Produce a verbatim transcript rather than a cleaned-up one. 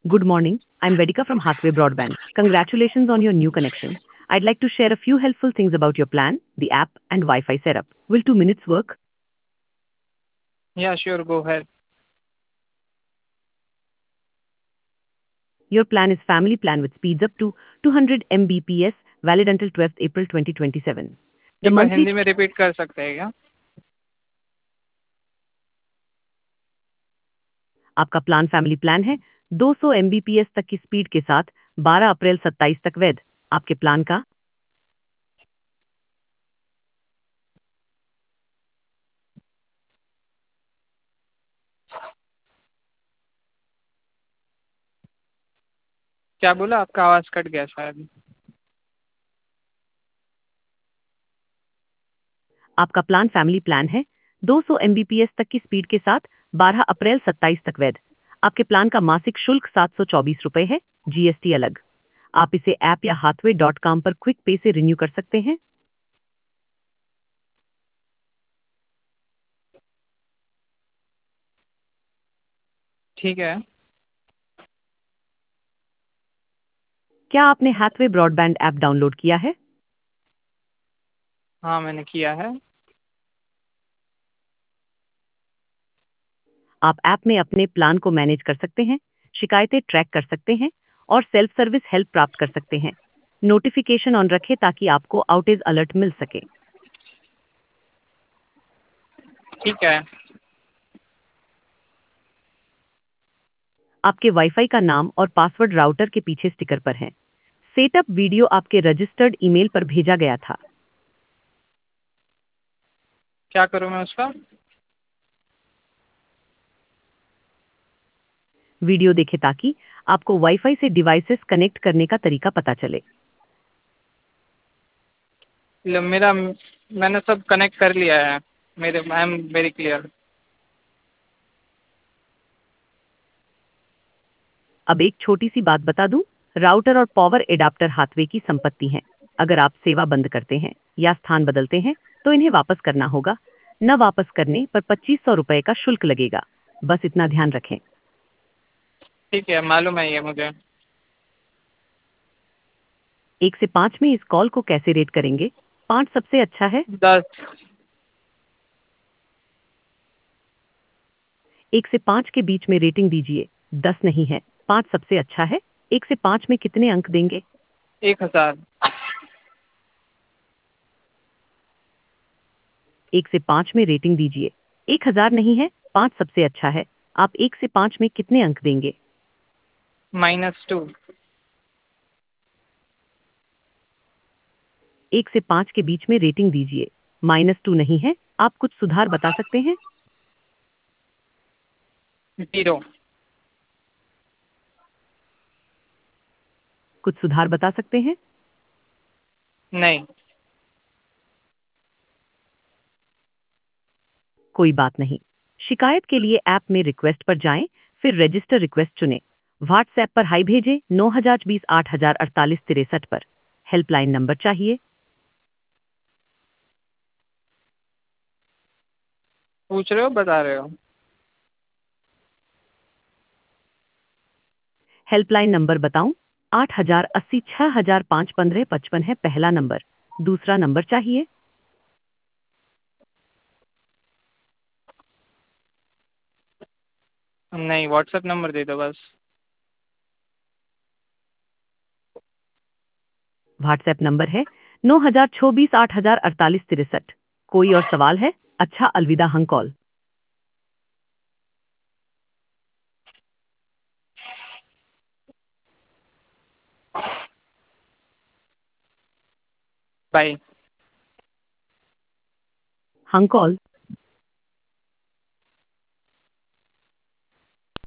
Good morning. I'm Vedika from Hathway Broadband. Congratulations on your new connection. I'd like to share a few helpful things about your plan, the app, and Wi-Fi setup. Will two minutes work? Yeah, sure, go ahead. Your plan is family plan with speeds up to two hundred megabits per second, valid until twelfth April twenty twenty-seven. The एक बार monthly Hindi में repeat कर सकते हैं क्या? आपका plan family plan है दो सौ megabits per second तक की स्पीड के साथ बारह अप्रैल सत्ताईस तक वैध। आपके प्लान का क्या बोला? आपका आवाज़ कट गया शायद। आपका प्लान फैमिली प्लान है दो सौ megabits per second तक की स्पीड के साथ बारह अप्रैल सत्ताईस तक वैध। आपके प्लान का मासिक शुल्क सात सौ चौबीस रुपए है, जीएसटी अलग। आप इसे ऐप या हाथवे डॉट कॉम पर क्विक पे से रिन्यू कर सकते हैं। ठीक है। क्या आपने हाथवे ब्रॉडबैंड ऐप डाउनलोड किया है? हाँ, मैंने किया है। आप ऐप में अपने प्लान को मैनेज कर सकते हैं, शिकायतें ट्रैक कर सकते हैं और सेल्फ सर्विस हेल्प प्राप्त कर सकते हैं। नोटिफिकेशन ऑन रखें ताकि आपको आउटेज अलर्ट मिल सके। ठीक है। आपके वाईफाई का नाम और पासवर्ड राउटर के पीछे स्टिकर पर है। सेटअप वीडियो आपके रजिस्टर्ड ईमेल पर भेजा गया था। क्या करूँ मैं उसका? वीडियो देखें ताकि आपको वाईफाई से डिवाइसेस कनेक्ट करने का तरीका पता चले। ल- मेरा मैंने सब कनेक्ट कर लिया है। मेरे आई एम वेरी क्लियर। अब एक छोटी सी बात बता दूं, राउटर और पावर एडाप्टर हाथवे की संपत्ति हैं। अगर आप सेवा बंद करते हैं या स्थान बदलते हैं तो इन्हें वापस करना होगा। न वापस करने पर पच्चीस सौ रुपए का शुल्क लगेगा। बस इतना ध्यान रखें। ठीक है, मालूम है ये मुझे। एक से पाँच में इस कॉल को कैसे रेट करेंगे? पाँच सबसे अच्छा है। दस। एक से पाँच के बीच में रेटिंग दीजिए। दस नहीं है, पाँच सबसे अच्छा है। एक से पाँच में कितने अंक देंगे? एक हज़ार। एक से पाँच में रेटिंग दीजिए। एक हजार नहीं है, पाँच सबसे अच्छा है। आप एक से पाँच में कितने अंक देंगे? Minus two. एक से पाँच के बीच में रेटिंग दीजिए। माइनस टू नहीं है, आप कुछ सुधार बता सकते हैं? जीरो। कुछ सुधार बता सकते हैं? नहीं। कोई बात नहीं। शिकायत के लिए ऐप में रिक्वेस्ट पर जाएं, फिर रजिस्टर रिक्वेस्ट चुनें। व्हाट्सएप पर हाई भेजें नौ हजार बीस आठ हजार अड़तालीस तिरसठ पर। हेल्पलाइन नंबर चाहिए? पूछ रहे हो, बता रहे हो? हेल्पलाइन नंबर बताऊं? आठ हजार अस्सी छह हजार पाँच पंद्रह पचपन है पहला नंबर। दूसरा नंबर चाहिए? नहीं, व्हाट्सएप नंबर दे दो बस। व्हाट्सएप नंबर है नौ हजार चौबीस आठ हजार अड़तालीस तिरसठ। कोई और सवाल है? अच्छा, अलविदा hang call. Bye. Hang call.